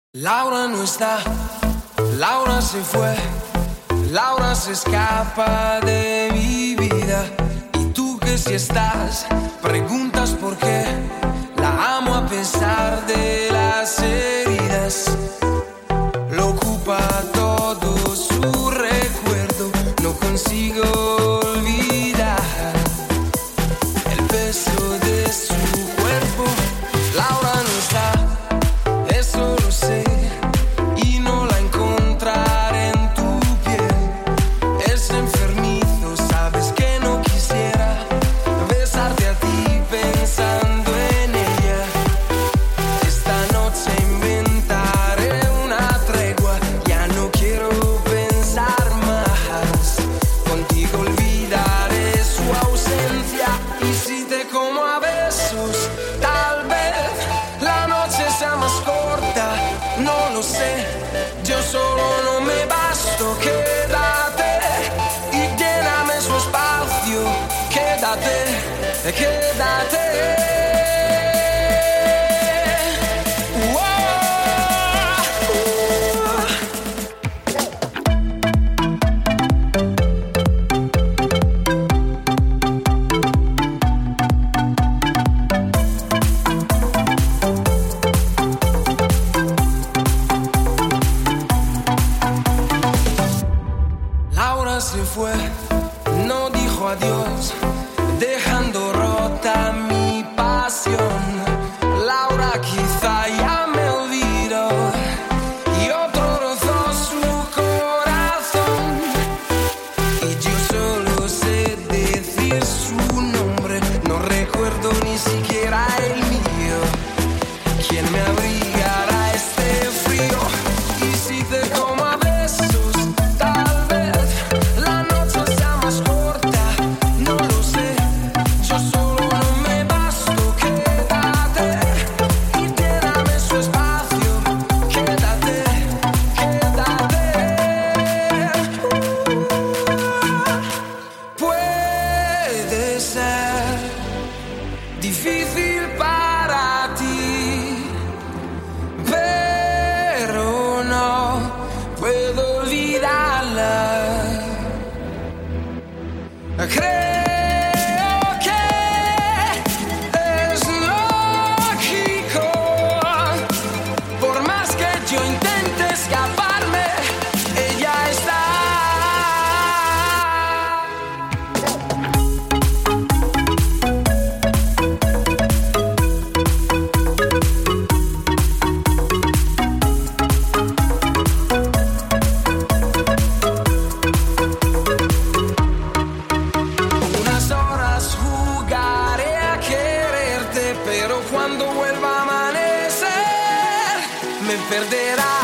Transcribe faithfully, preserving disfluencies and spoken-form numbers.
Laura no está, Laura se fue, Laura se escapa de mi vida. Y tú que si estás, preguntas por qué. La amo a pesar de las heridas. Lo ocupa todo su recuerdo. No consigo olvidar el peso de su cuerpo. Laura no está, eso lo sé, y no la encontraré en tu piel. Es enfermizo, sabes que no quisiera besarte a ti pensando en ella. Esta noche inventaré una tregua, ya no quiero pensar más. Contigo olvidaré su ausencia, y si te como a besos, tal vez la noche sea más corta. No lo sé, yo solo no me basto. Quédate y lléname su espacio. Quédate, quédate. Laura se fue, no dijo adiós, dejando rota mi pasión. Laura quizá ya me olvidó y otro rozó su corazón. Y yo solo sé decir su nombre, no recuerdo ni siquiera el mío. ¿Quién me abrigará este frío? Y si te como a besos, tal vez la noche sea más corta. No lo sé, yo solo no me basto. Quédate y lléname su espacio. Quédate, quédate. Puede ser difícil para ti, pero no puedo olvidarla. Creo que es lógico, por más que yo intente escaparme, ella está. Unas horas jugaré a quererte, pero cuando vuelva a amanecer me perderá.